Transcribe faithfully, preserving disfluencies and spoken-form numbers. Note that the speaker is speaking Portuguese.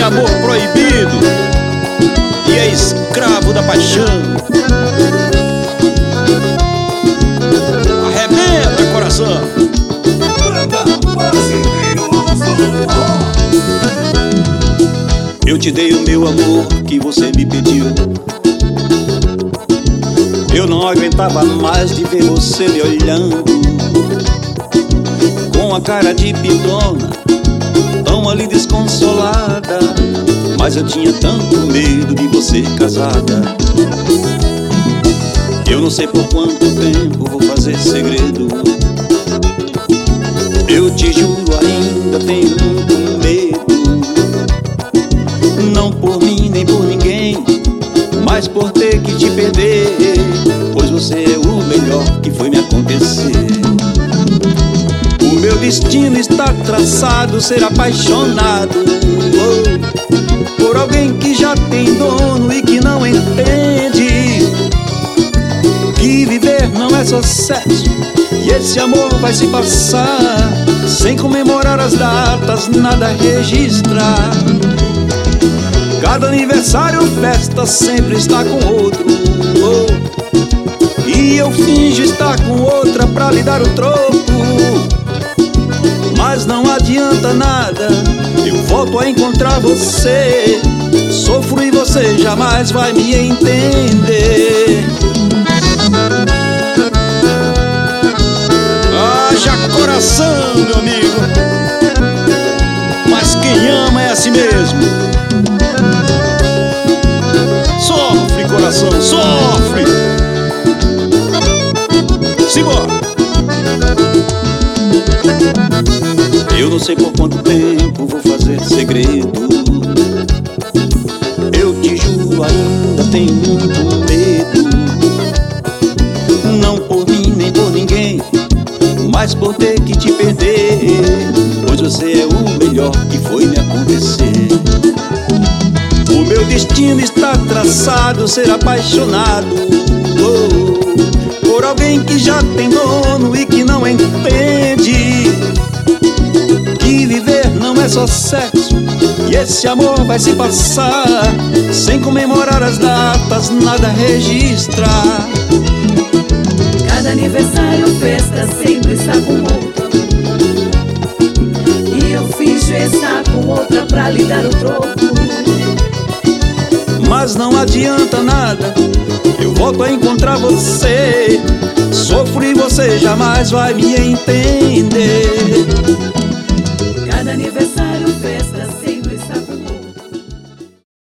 tem amor proibido e é escravo da paixão. Arrebenta, coração. Eu te dei o meu amor que você me pediu. Eu não aguentava mais de ver você me olhando com a cara de pidona, tão ali desconsolada. Mas eu tinha tanto medo de você casada. Eu não sei por quanto tempo vou fazer segredo. Eu te juro, ainda tenho muito medo. Não por mim nem por ninguém, mas por ter que te perder, pois você é o melhor que foi me acontecer. O meu destino está traçado, ser apaixonado oh, por alguém que já tem dono e que não entende que viver não é só sexo, e esse amor vai se passar sem comemorar as datas, nada registrar. Cada aniversário, festa, sempre está com outro oh, e eu finjo estar com outra pra lhe dar o troco. Mas não adianta nada, eu volto a encontrar você. Sofro e você jamais vai me entender. Haja coração, meu amigo, mas quem ama é assim mesmo. Sofre, coração, sofre. Simbora. Eu não sei por quanto tempo vou fazer segredo. Eu te juro, ainda tenho muito medo. Não por mim nem por ninguém, mas por ter que te perder, pois você é o melhor que foi me acontecer. O meu destino está traçado, ser apaixonado oh, por alguém que já tem dono e que não entende que viver não é só sexo, e esse amor vai se passar sem comemorar as datas, nada registrar. Cada aniversário, festa, sempre está com outro, e eu finjo estar com outra pra lhe dar o troco. Mas não adianta nada, eu volto a encontrar você. Sofro e você jamais vai me entender.